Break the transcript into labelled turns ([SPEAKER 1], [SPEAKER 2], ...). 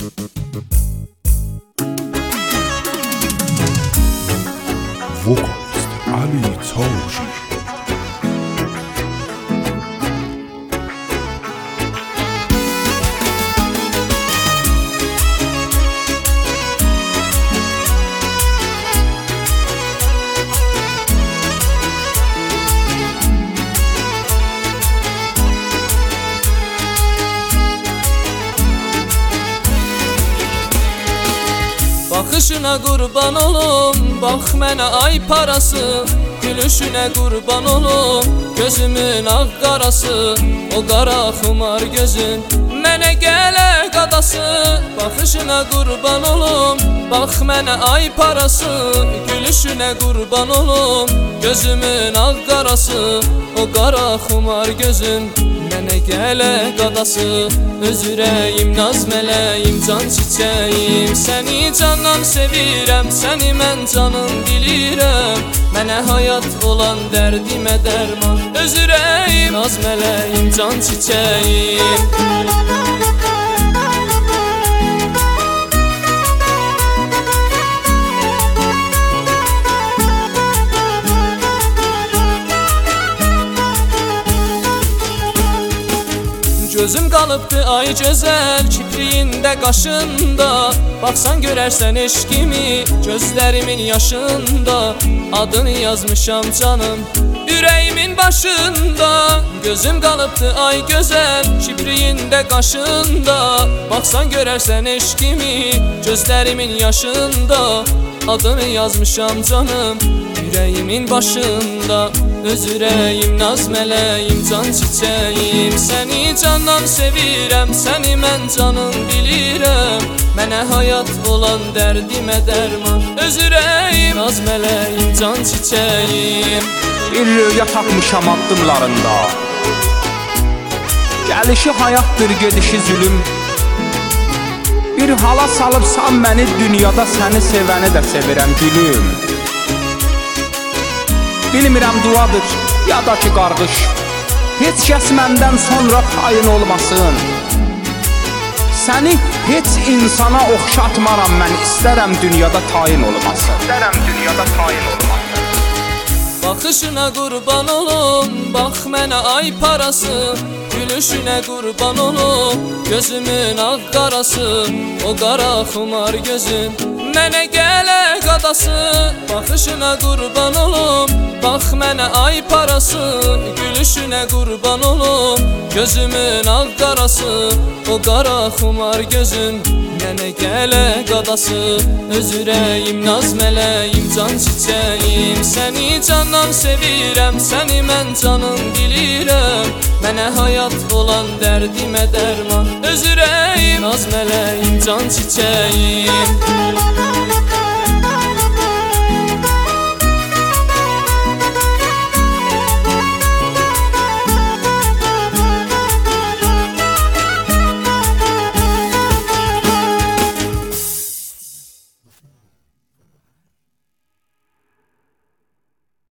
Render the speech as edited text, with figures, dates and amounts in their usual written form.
[SPEAKER 1] Vocalist Ali Tauji.
[SPEAKER 2] Baxışına qurban olum, bax mənə ay parası. Gülüşünə qurban olum, gözümün ağ qarası. O qara xumar gözün mənə gələ qadası. Baxışına qurban olum, bax mənə ay parası. Gülüşünə qurban olum, gözümün ağ qarası. O qara xumar gözün mənə gələ qadası. Öz ürəyim, naz mələyim, can çiçəyim. Səni candan sevirəm, səni mən canım bilirəm. Mənə həyat olan dərdimə dərman. Öz ürəyim, naz mələyim, can çiçəyim. Gözüm qalıbdı ay gözəl, kipriyində qaşında. Baxsan görərsən eşqimi, gözlərimin yaşında. Adını yazmışam canım, ürəyimin başında. Gözüm qalıbdı ay gözəl, kipriyində qaşında. Baxsan görərsən eşqimi, gözlərimin yaşında. Adını yazmışam canım, ürəyimin başında. Öz ürəyim, naz mələyim, can çiçəyim. Səni candan sevirəm, səni mən canım bilirəm. Mənə həyat olan dərdimə dərman. Öz ürəyim, naz mələyim, can çiçəyim.
[SPEAKER 3] Bir rüya tapmışam addımlarında. Gəlişi həyatdır, gedişi zülüm. Bir hala salıbsan məni dünyada, səni sevəni də sevirəm gülüm. Bilmirəm duadır ya da ki qarğış. Heç kəs məndən sonra payın olmasın. Səni heç insana oxşatmaram mən. İstərəm dünyada tayin olmasın. İstərəm dünyada tayin olmasın.
[SPEAKER 2] Baxışına qurban olum, bax mənə ay parası. Gülüşünə qurban olum, gözümün ağ qarası. O qara xumar gözün mənə gələ qadası. Baxışına qurban olum, bax mənə ay parası. Gülüşünə qurban olum, gözümün ağ qarası. O qara xumar gözün mənə gələ qadası. Öz ürəyim, naz mələyim, can çiçəyim. Səni candan sevirəm, səni mən canım bilirəm. Mənə həyat olan dərdimə dərman. Öz ürəyim, naz mələyim, can çiçəyim.